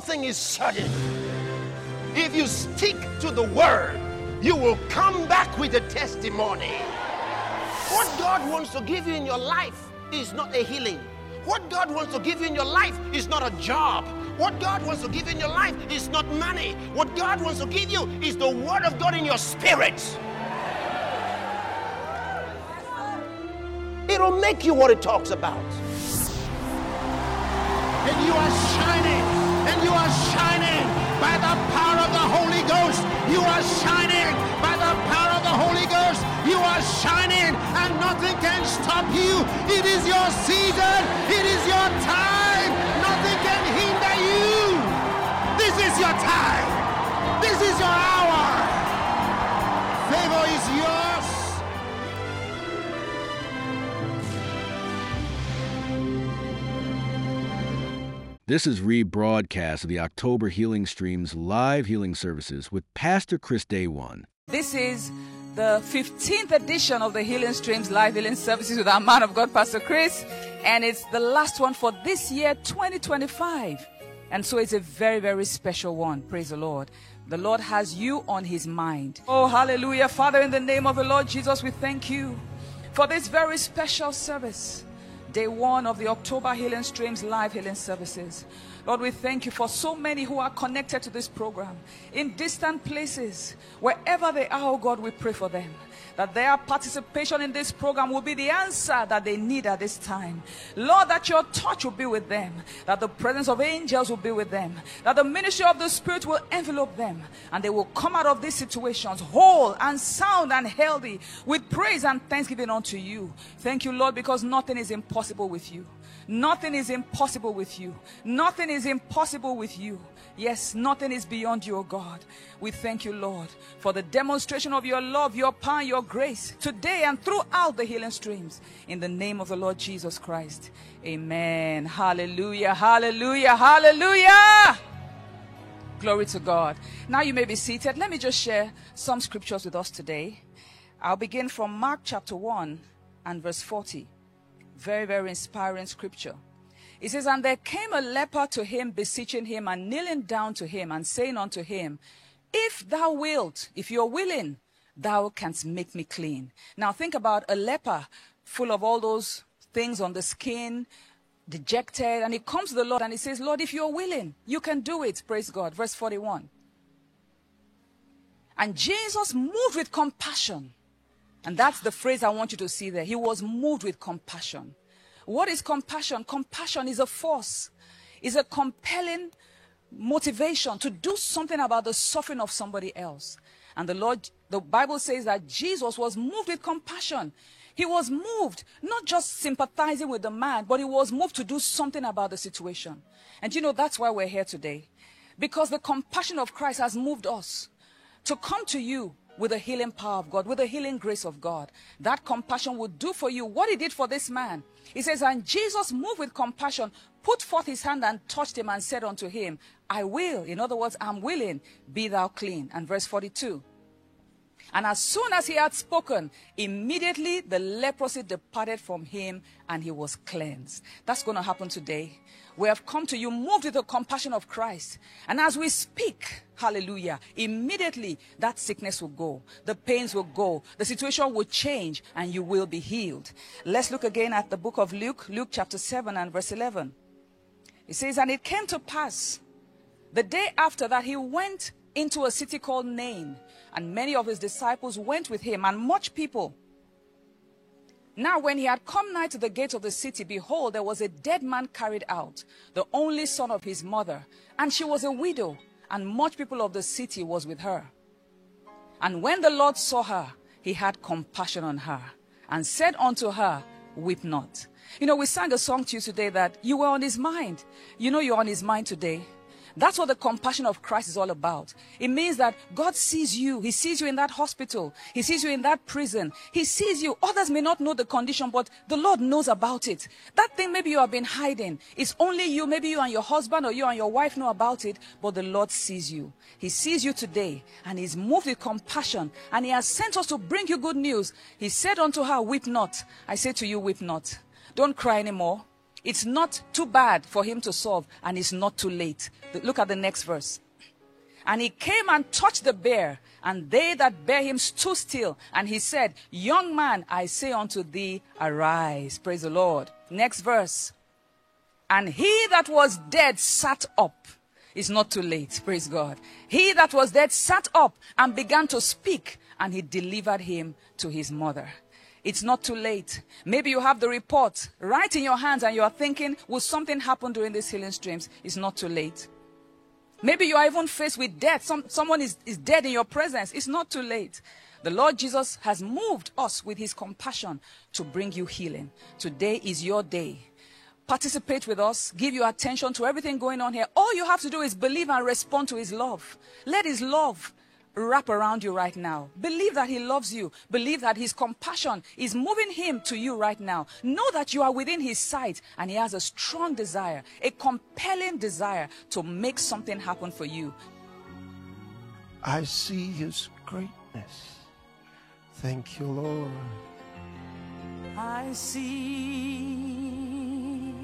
thing is certain. If you stick to the word, you will come back with a testimony. What God wants to give you in your life is not a healing. What God wants to give you in your life is not a job. What God wants to give you in your life is not money. What God wants to give you is the word of God in your spirit. It'll make you what it talks about. And you are shining. And you are shining by the power of the Holy Ghost. You are shining by the power of the Holy Ghost. You are shining and nothing can stop you. It is your season. It is your time. Nothing can hinder you. This is your time. This is your hour. Favor is yours. This is rebroadcast of the October Healing Streams live healing services with Pastor Chris Day One. This is the 15th edition of the Healing Streams live healing services with our man of God, Pastor Chris. And it's the last one for this year, 2025. And so it's a very, very special one. Praise the Lord. The Lord has you on his mind. Oh, hallelujah. Father, in the name of the Lord Jesus, we thank you for this very special service. Day one of the October Healing Streams live healing services. Lord, we thank you for so many who are connected to this program in distant places. Wherever they are, oh God, we pray for them, that their participation in this program will be the answer that they need at this time. Lord, that your touch will be with them, that the presence of angels will be with them, that the ministry of the Spirit will envelope them, and they will come out of these situations whole and sound and healthy with praise and thanksgiving unto you. Thank you, Lord, because nothing is impossible with you. Nothing is impossible with you. Nothing is impossible with you. Yes, nothing is beyond you, O God. We thank you, Lord, for the demonstration of your love, your power, your grace today and throughout the healing streams. In the name of the Lord Jesus Christ. Amen. Hallelujah, hallelujah, hallelujah. Glory to God. Now you may be seated. Let me just share some scriptures with us today. I'll begin from Mark chapter 1 and verse 40. Very, very inspiring scripture. It says, and there came a leper to him, beseeching him and kneeling down to him and saying unto him, if thou wilt, if you're willing, thou canst make me clean. Now think about a leper full of all those things on the skin, dejected, and he comes to the Lord and he says, Lord, if you're willing, you can do it. Praise God. Verse 41. And Jesus moved with compassion. And that's the phrase I want you to see there. He was moved with compassion. What is compassion? Compassion is a force. It's a compelling motivation to do something about the suffering of somebody else. And the Bible says that Jesus was moved with compassion. He was moved, not just sympathizing with the man, but he was moved to do something about the situation. And you know, that's why we're here today. Because the compassion of Christ has moved us to come to you with the healing power of God, with the healing grace of God. That compassion will do for you what he did for this man. He says, and Jesus moved with compassion, put forth his hand and touched him and said unto him, I will. In other words, I'm willing, be thou clean. And verse 42. And as soon as he had spoken, immediately the leprosy departed from him and he was cleansed. That's going to happen today. We have come to you moved with the compassion of Christ. And as we speak, hallelujah, immediately that sickness will go. The pains will go. The situation will change and you will be healed. Let's look again at the book of Luke, Luke chapter 7 and verse 11. It says, and it came to pass, the day after that he went into a city called Nain, and many of his disciples went with him, and much people. Now when he had come nigh to the gate of the city, behold, there was a dead man carried out, the only son of his mother, and she was a widow, and much people of the city was with her. And when the Lord saw her, he had compassion on her, and said unto her, weep not. You know, we sang a song to you today that you were on his mind. You know you're on his mind today. That's what the compassion of Christ is all about. It means that God sees you. He sees you in that hospital. He sees you in that prison. He sees you. Others may not know the condition, but the Lord knows about it. That thing maybe you have been hiding. It's only you, maybe you and your husband or you and your wife know about it, but the Lord sees you. He sees you today, and he's moved with compassion, and he has sent us to bring you good news. He said unto her, weep not. I say to you, weep not. Don't cry anymore. It's not too bad for him to solve, and it's not too late. Look at the next verse. And he came and touched the bear, and they that bare him stood still. And he said, young man, I say unto thee, arise. Praise the Lord. Next verse. And he that was dead sat up. It's not too late. Praise God. He that was dead sat up and began to speak, and he delivered him to his mother. It's not too late. Maybe you have the report right in your hands and you are thinking, will something happen during these healing streams? It's not too late. Maybe you are even faced with death. Someone is dead in your presence. It's not too late. The Lord Jesus has moved us with his compassion to bring you healing. Today is your day. Participate with us. Give your attention to everything going on here. All you have to do is believe and respond to his love. Let his love wrap around you right now. Believe that he loves you. Believe that his compassion is moving him to you right now. Know that you are within his sight, and he has a strong desire, a compelling desire to make something happen for you. I see his greatness. Thank you, Lord. I see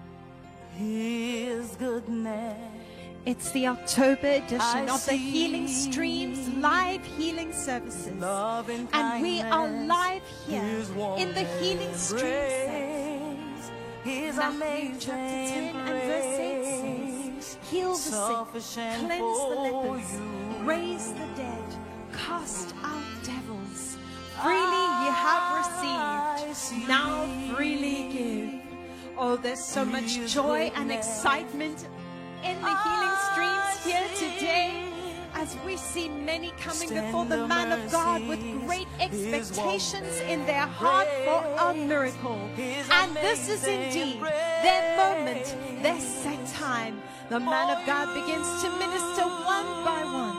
his goodness. It's the October edition of the Healing Streams live healing services. And we are live here in the Healing Streams service. Matthew chapter 10 and verse 8 says, heal the sick, cleanse the lepers, raise the dead, cast out devils. Freely ye have received, now freely give. Oh, there's so much joy and excitement in the healing streams here today, as we see many coming before the man of God with great expectations in their heart for a miracle. And this is indeed their moment, their set time. The man of God begins to minister one by one.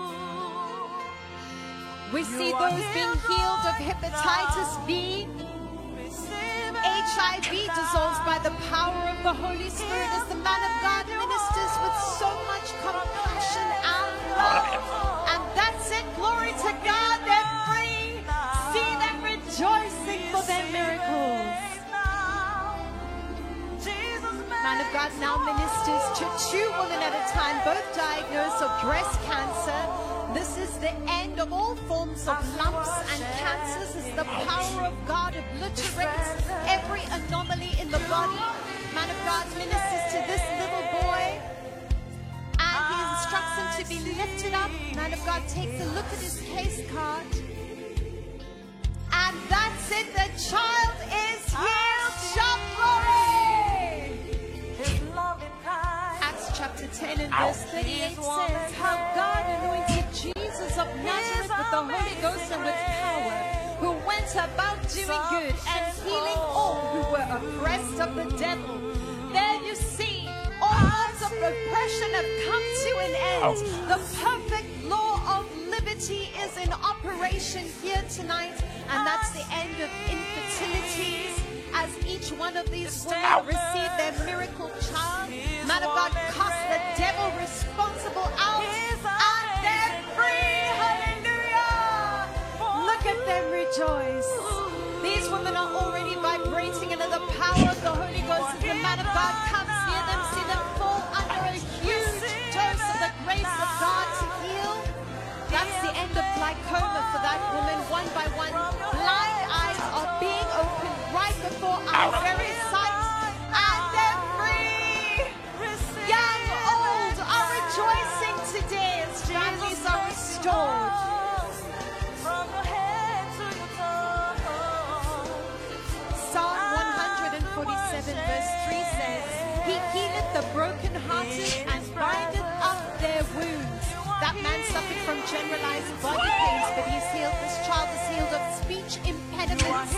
We see those being healed of hepatitis B, HIV dissolved by the power of the Holy Spirit as the man of God ministers with so much compassion and love. And that's it. Glory to God. They're free. See them rejoicing for their miracles. Man of God now ministers to 2 women at a time, both diagnosed of breast cancer. This is the end of all forms of lumps and cancers as the power of God obliterates every anomaly in the body. Man of God ministers to this little boy and he instructs him to be lifted up. Man of God takes a look at his case card. And that's it. The child is healed. Shout glory! Acts chapter 10 and verse 38 says, how God anointed Jesus of Nazareth with the Holy Ghost and with power, who went about doing good and healing all who were oppressed of the devil. There you see, all forms of oppression have come to an end. The perfect law of liberty is in operation here tonight, and that's the end of infertilities. As each one of these women receive their miracle child, man of God cast the devil responsible out, and they're free. Hallelujah! Look at them rejoice. These women are already vibrating under the power of the Holy Ghost. As the man of God comes near them, see them fall under a huge dose of the grace of God to heal. That's the end of glaucoma for that woman. One by one, blind eyes are being opened right before our very sight, and they're free. Young, old are rejoicing today as families are restored. Psalm 147 verse 3 says, he healeth the brokenhearted and bindeth up their wounds. That man suffered from generalized body pains, but he's healed. This child is healed of speech impediments.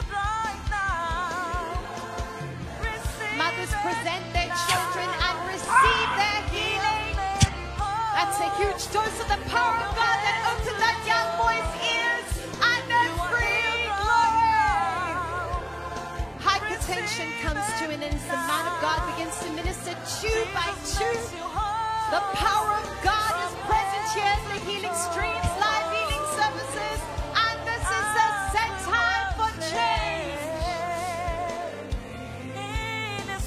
Mothers present their children and receive their healing. That's a huge dose of the power of God that opened that young boy's ears, and they're free. Glory! Hypertension comes to an end as the man of God begins to minister 2 by 2. The power of God is present here in the Healing Streams live healing services, and this is a set time for change.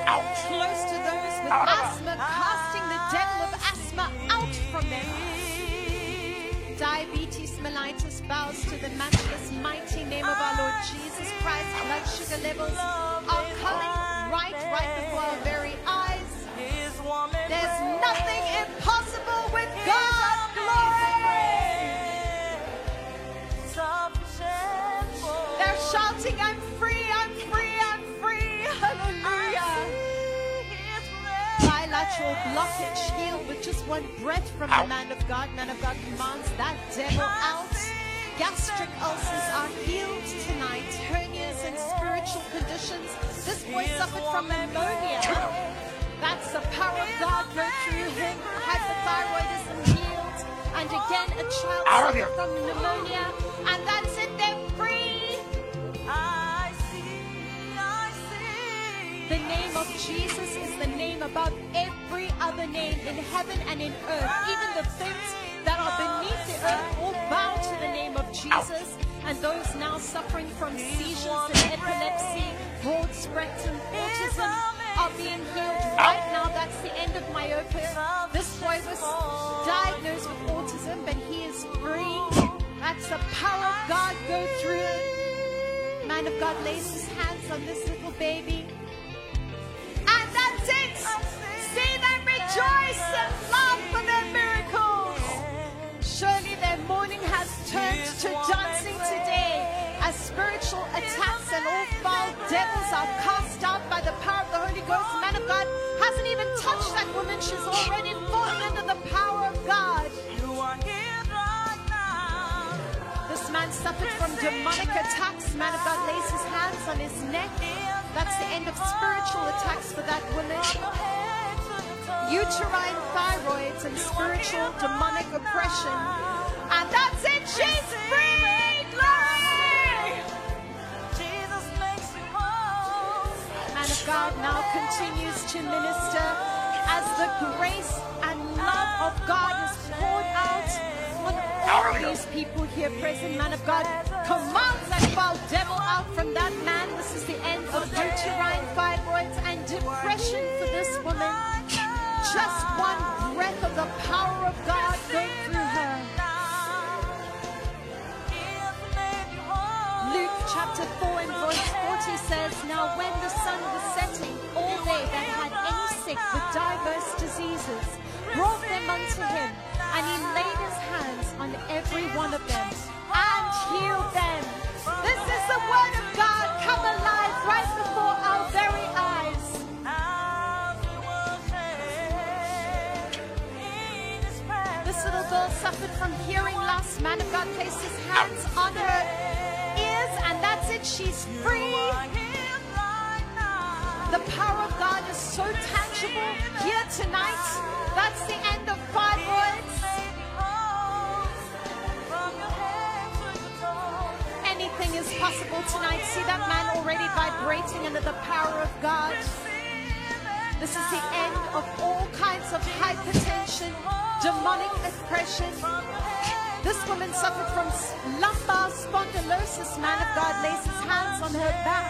Close to those with asthma, casting the devil of asthma out from them. Diabetes mellitus bows to the matchless mighty name of our Lord Jesus Christ. Blood sugar levels are coming right before our very eyes. There's nothing impossible with God. Glory! They're shouting, I'm free, I'm free, I'm free. Hallelujah. Bilateral blockage healed with just one breath from the man of God. Man of God commands that devil out. Gastric ulcers are healed tonight. Hernias and spiritual conditions. This boy suffered from pneumonia. That's the power of God go through him. Hypothyroidism healed. And again, a child suffered from pneumonia. And that's it, they're free. I see. The name of Jesus is the name above every other name in heaven and in earth. Even the things that are beneath the earth all bow to the name of Jesus. And those now suffering from seizures and epilepsy, broad spectrum autism are being healed right now. That's the end of myopia. This boy was diagnosed with autism, but he is free. That's the power of God go through. Man of God lays his hands on this little baby. And that's it. See them rejoice and laugh for their miracles. Surely their mourning has turned to dancing today, as spiritual attacks and all foul devils are cast out by the power of the Holy Ghost. Man of God hasn't even touched that woman. She's already fallen under the power of God. This man suffered from demonic attacks. Man of God lays his hands on his neck. That's the end of spiritual attacks for that woman. Uterine thyroids and spiritual demonic oppression. And that's it, she's free! Glory! Jesus makes you whole. Man of God now continues to minister as the grace and love of God is poured out on all these people here present. Man of God commands that foul devil out from that man. This is the end of uterine fibroids and depression for this woman. Just one breath of the power of God go through her. Luke chapter 4 and verse 40 says, Now when the sun was setting, all they that had any sick with diverse diseases brought them unto him, and he laid his hands on every one of them and healed them. This is the word of God come alive right before our very eyes. This little girl suffered from hearing loss. Man of God placed his hands on her ears, and that's it. She's free. The power of God is so tangible here tonight. That's the end of fibroids. Anything is possible tonight. See that man already vibrating under the power of God. This is the end of all kinds of hypertension, demonic oppression. This woman suffered from lumbar spondylosis. Man of God lays his hands on her back.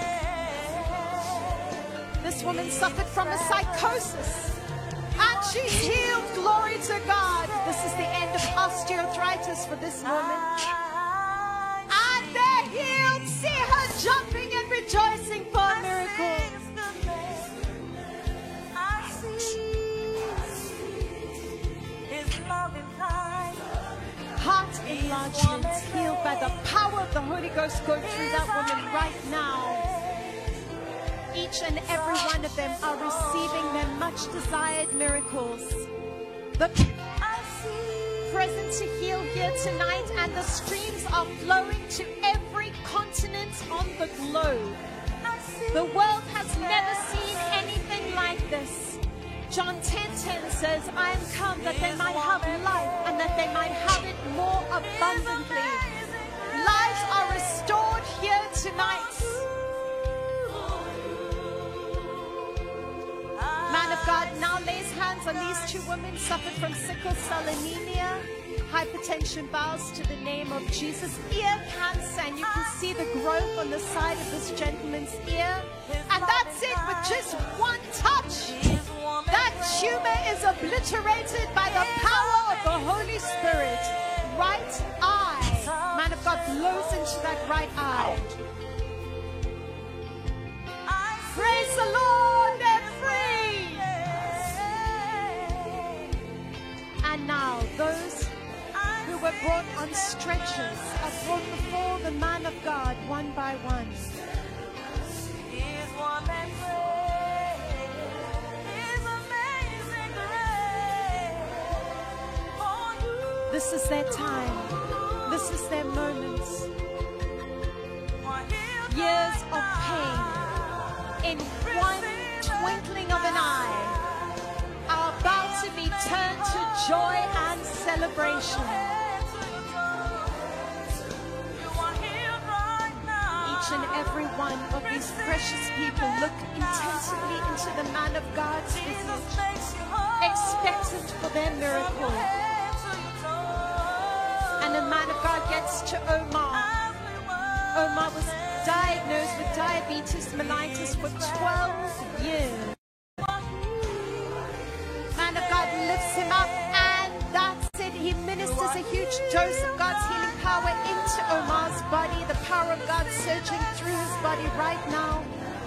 This woman suffered from a psychosis, and she's healed. Glory to God. This is the end of osteoarthritis for this woman. And they're healed. See her jumping and rejoicing for a miracle. Heart enlargements healed by the power of the Holy Ghost go through that woman right now. Each and every one of them are receiving their much desired miracles. The present to heal here tonight, and the streams are flowing to every continent on the globe. The world has never seen anything like this. John 10:10 says, I am come that they might have life, and that they might have it more abundantly. Lives are restored here tonight. Man of God now lays hands on these two women, suffered from sickle cell anemia. Hypertension bows to the name of Jesus. Ear cancer, and you can see the growth on the side of this gentleman's ear. And that's it, with just one touch. obliterated by the power of the Holy Spirit. Right eye. Man of God blows into that right eye. Praise the Lord, they're free. And now those who were brought on stretchers are brought before the man of God one by one. This is their time. This is their moments. Years of pain in one twinkling of an eye are about to be turned to joy and celebration. Each and every one of these precious people look intensively into the man of God's visage, expectant for their miracle. And the man of God gets to Omar. Omar was diagnosed with diabetes mellitus for 12 years. Man of God lifts him up, and that's it. He ministers a huge dose of God's healing power into Omar's body. The power of God surging through his body right now.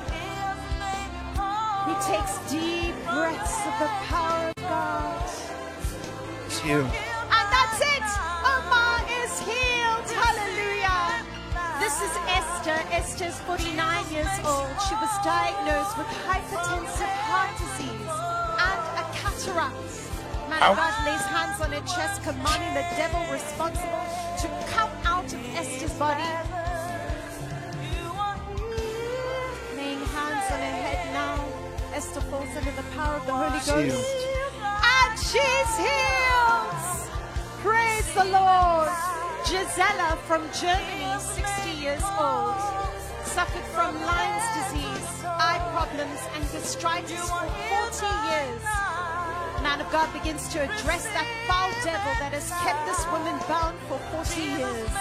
He takes deep breaths of the power of God. It's you. And that's it. Omar is healed. Hallelujah. This is Esther. Esther's 49 years old. She was diagnosed with hypertensive heart disease and a cataract. Man of God lays hands on her chest, commanding the devil responsible to come out of Esther's body. Laying hands on her head now. Esther falls under the power of the Holy Ghost. And she's healed. Praise the Lord. Gisela from Germany, 60 years old, suffered from Lyme's disease, eye problems, and gastritis for 40 years. Man of God begins to address that foul devil that has kept this woman bound for 40 years.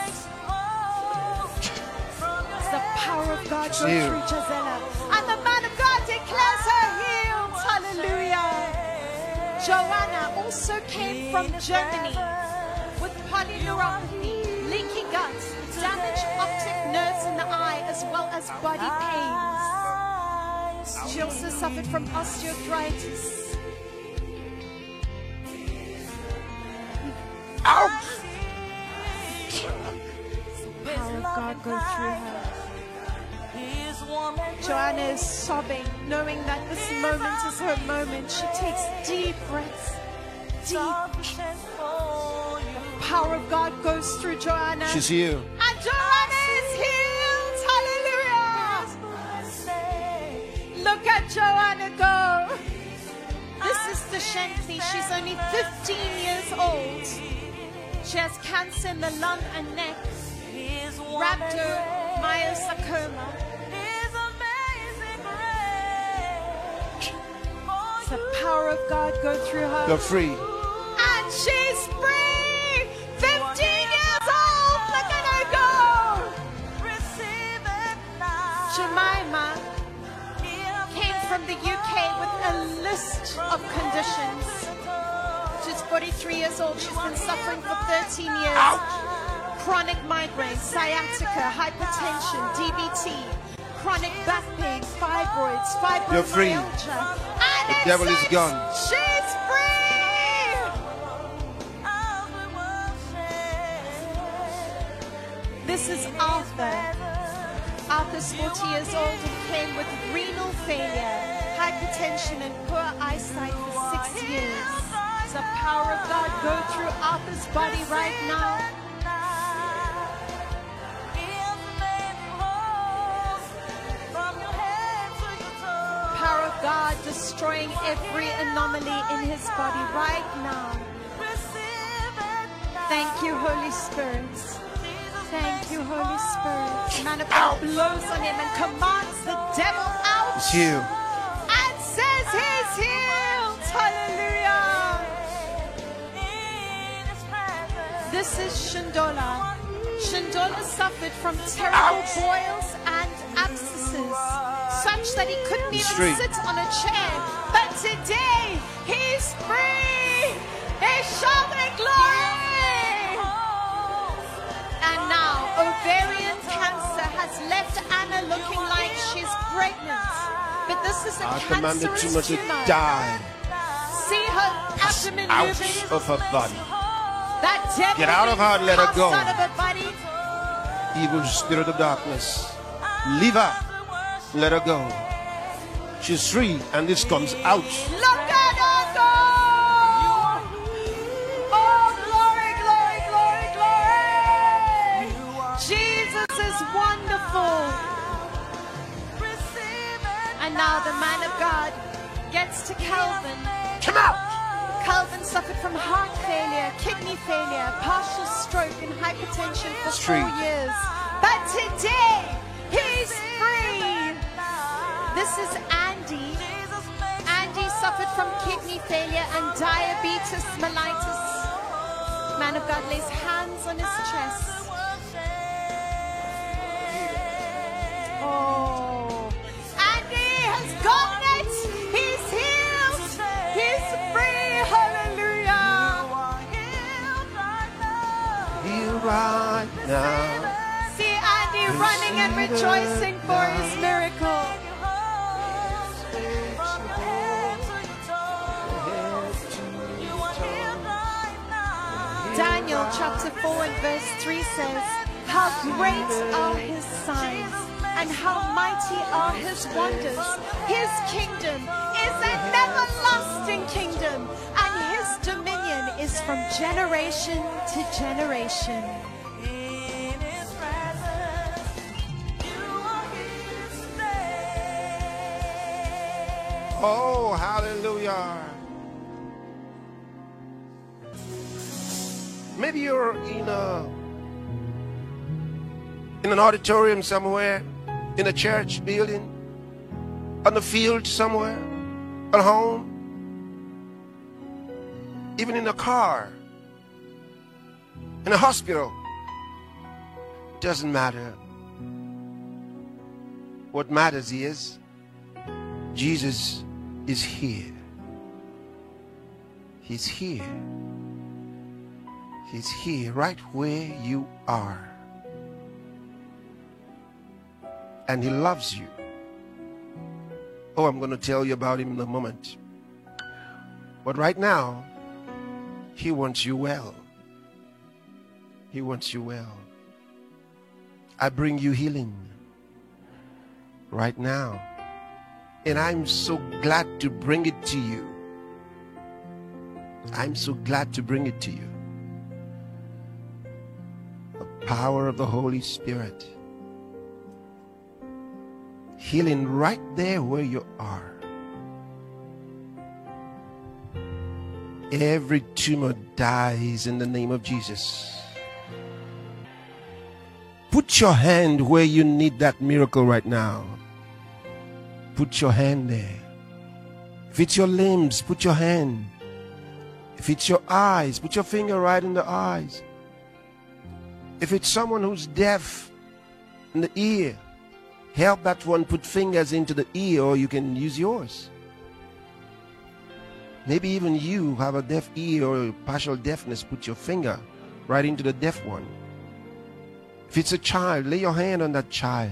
It's the power of God go through Gisela. And the man of God declares her healed. Hallelujah. Joanna also came from Germany with polyneuropathy, leaky gut, damaged optic nerves in the eye, as well as body pains. She also suffered from osteoarthritis. Ouch! The power of God go through her. Joanna is sobbing, knowing that this moment is her moment. She takes deep breaths. Deep. The power of God goes through Joanna. She's you. And Joanna is healed. Hallelujah. Look at Joanna go. This is Deshantley. She's only 15 years old. She has cancer in the lung and neck. Rhabdomyosarcoma. The power of God go through her. You're free. And she's free! 15 years old! Look at her go! Jemima came from the UK with a list of conditions. She's 43 years old. She's been suffering for 13 years. Ouch. Chronic migraine, sciatica, hypertension, DVT, chronic back pain, fibroids, fibromyalgia. You're free. And The devil is gone. She's free! This is Arthur. Arthur's 40 years old and came with renal failure, hypertension, and poor eyesight for 6 years. The power of God go through Arthur's body right now. Power of God destroying every anomaly in his body right now. Thank you, Holy Spirit. Thank you, Holy Spirit. Man of God blows on him and commands the devil out. It's you. And says he's healed. Hallelujah. This is Shandola. Shandola suffered from terrible boils and abscesses, such that he couldn't even sit on a chair. But today he's free. He's shouting glory. And now ovarian cancer has left Anna looking like she's pregnant. But this is a I command the cancerous tumor to tumor. die See her abdomen out moving. of her body. That devil Get out of her and let her comes go. out of her body. Evil spirit of darkness, leave her. Let her go. She's free, and this comes out. Look at her go! Oh, glory, glory, glory, glory! Jesus is wonderful. And now the man of God gets to Calvin. Come out! Calvin suffered from heart failure, kidney failure, partial stroke, and hypertension for 4 years. But today, he's free. This is Andy. Andy suffered from kidney failure and diabetes mellitus. Man of God lays hands on his chest. Oh, Andy has gotten it. He's healed. He's free. Hallelujah. Heal right now. See Andy running and rejoicing for his miracle. Daniel chapter 4 and verse 3 says, how great are his signs and how mighty are his wonders. His kingdom is an everlasting kingdom, and his dominion is from generation to generation. Oh, hallelujah. Maybe you're in an auditorium somewhere, in a church building, on the field somewhere, at home, even in a car, in a hospital. Doesn't matter. What matters is Jesus is here. He's here. He's here right where you are. And he loves you. Oh, I'm going to tell you about him in a moment. But right now, he wants you well. He wants you well. I bring you healing right now. And I'm so glad to bring it to you. I'm so glad to bring it to you. The power of the Holy Spirit. Healing right there where you are. Every tumor dies in the name of Jesus. Put your hand where you need that miracle right now. Put your hand there. If it's your limbs, put your hand. If it's your eyes, put your finger right in the eyes. If it's someone who's deaf in the ear, help that one put fingers into the ear, or you can use yours. Maybe even you have a deaf ear or partial deafness, put your finger right into the deaf one. If it's a child, lay your hand on that child.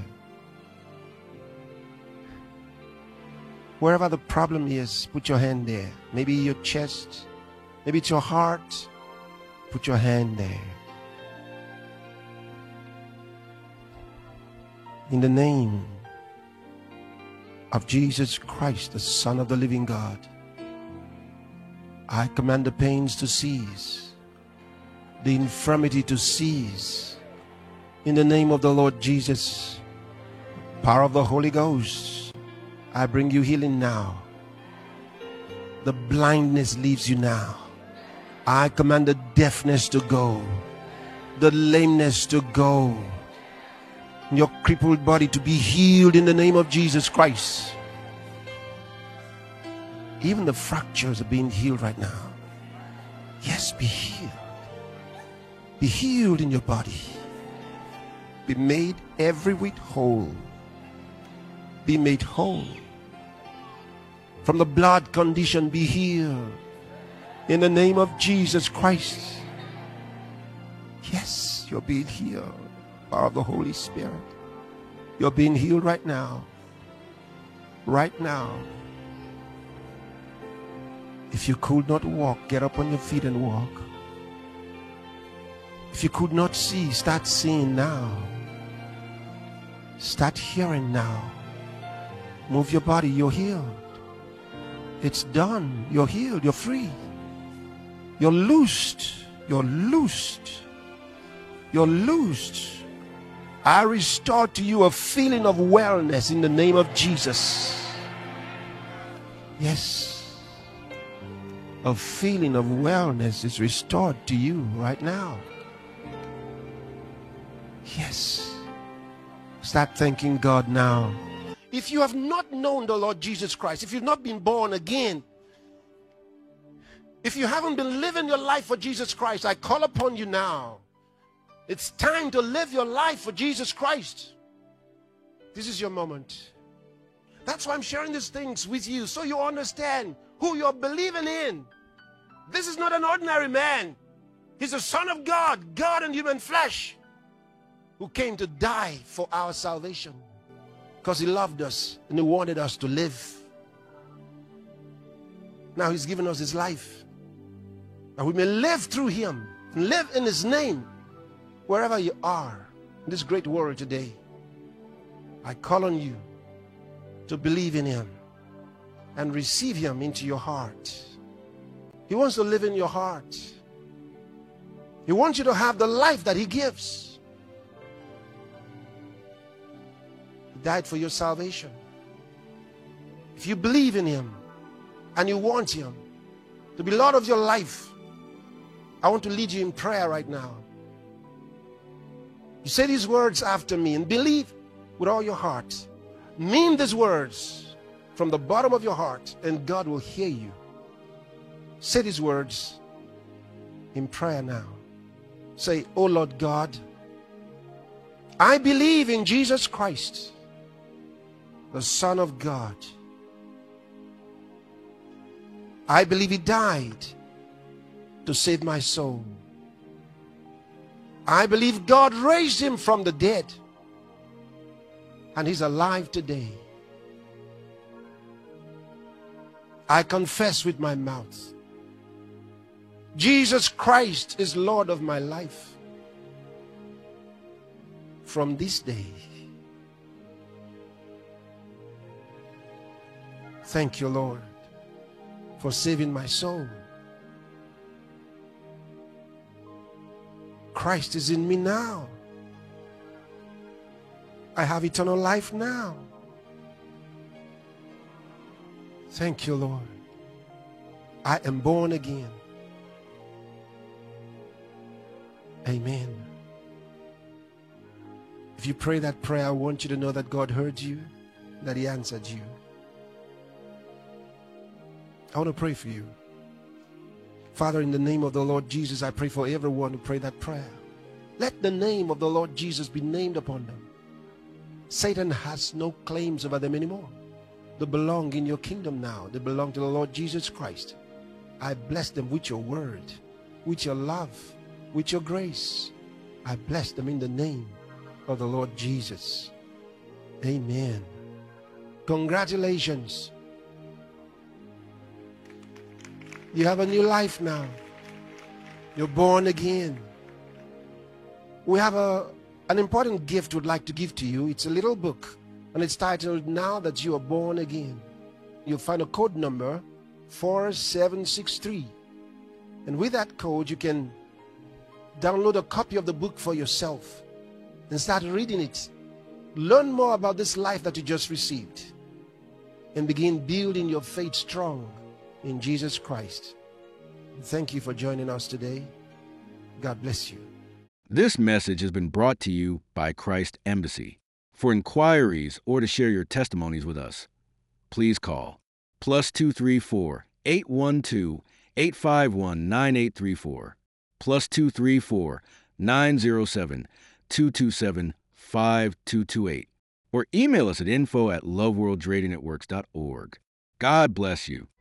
Wherever the problem is, put your hand there. Maybe your chest, maybe it's your heart, put your hand there. In the name of Jesus Christ, the Son of the living God, I command the pains to cease, the infirmity to cease. In the name of the Lord Jesus, power of the Holy Ghost, I bring you healing now. The blindness leaves you now. I command the deafness to go, the lameness to go, your crippled body to be healed in the name of Jesus Christ. Even the fractures are being healed right now. Yes, be healed. Be healed in your body. Be made every whit whole. Be made whole. from the blood condition, be healed. In the name of Jesus Christ. Yes, you're being healed. Power of the Holy Spirit. You're being healed right now. Right now. If you could not walk, get up on your feet and walk. If you could not see, start seeing now. Start hearing now. Move your body, you're healed. It's done. You're healed. You're free. You're loosed. You're loosed. You're loosed. I restore to you a feeling of wellness in the name of Jesus. Yes. A feeling of wellness is restored to you right now. Yes. Start thanking God now. If you have not known the Lord Jesus Christ, if you've not been born again, if you haven't been living your life for Jesus Christ, I call upon you now. It's time to live your life for Jesus Christ. This is your moment. That's why I'm sharing these things with you, so you understand who you're believing in. This is not an ordinary man. He's the Son of God, God in human flesh, who came to die for our salvation because he loved us and he wanted us to live. Now he's given us his life, that we may live through him and live in his name wherever you are in this great world today. I call on you to believe in him and receive him into your heart. He wants to live in your heart. He wants you to have the life that he gives. He died for your salvation. If you believe in him and you want him to be Lord of your life, I want to lead you in prayer right now. You say these words after me and believe with all your heart. Mean these words from the bottom of your heart and God will hear you. Say these words in prayer now. Say, "Oh Lord God, I believe in Jesus Christ, the Son of God. I believe he died to save my soul. I believe God raised him from the dead and he's alive today. I confess with my mouth, Jesus Christ is Lord of my life. From this day, thank you, Lord, for saving my soul. Christ is in me now. I have eternal life now. Thank you, Lord. I am born again. Amen. If you pray that prayer, I want you to know that God heard you, that he answered you. I want to pray for you. Father, in the name of the Lord Jesus, I pray for everyone who prayed that prayer. Let the name of the Lord Jesus be named upon them. Satan has no claims over them anymore. They belong in your kingdom now. They belong to the Lord Jesus Christ. I bless them with your word, with your love, with your grace. I bless them in the name of the Lord Jesus. Amen. Congratulations. You have a new life now. You're born again. We have an important gift we'd like to give to you. It's a little book, and it's titled, Now That You Are Born Again. You'll find a code number, 4763. And with that code, you can download a copy of the book for yourself and start reading it. Learn more about this life that you just received and begin building your faith strong in Jesus Christ. Thank you for joining us today. God bless you. This message has been brought to you by Christ Embassy. For inquiries or to share your testimonies with us, please call +234 812 851 9834, +234 907 227 5228, or email us at info@loveworldradionetworks.org. God bless you.